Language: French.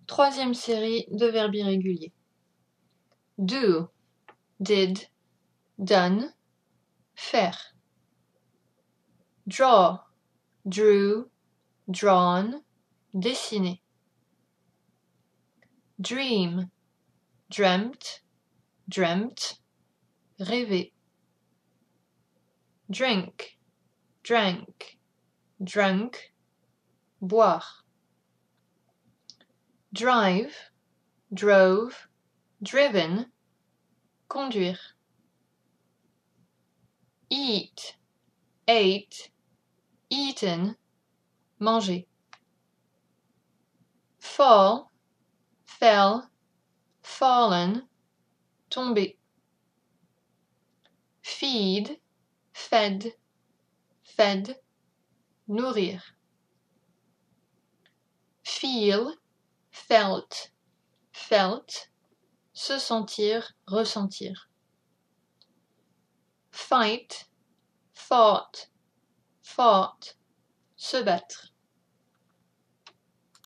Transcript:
Troisième série de verbes irréguliers. Do, did, done, faire. Draw, drew, drawn, dessiner. Dream, dreamt, dreamt, rêver. Drink, drank, drunk, boire. Drive, drove, driven, conduire. Eat, ate, eaten, manger. Fall, fell, fallen, tomber. Feed, fed, fed, nourrir. Feel, felt, felt, se sentir, ressentir. Fight, fought, fought, se battre.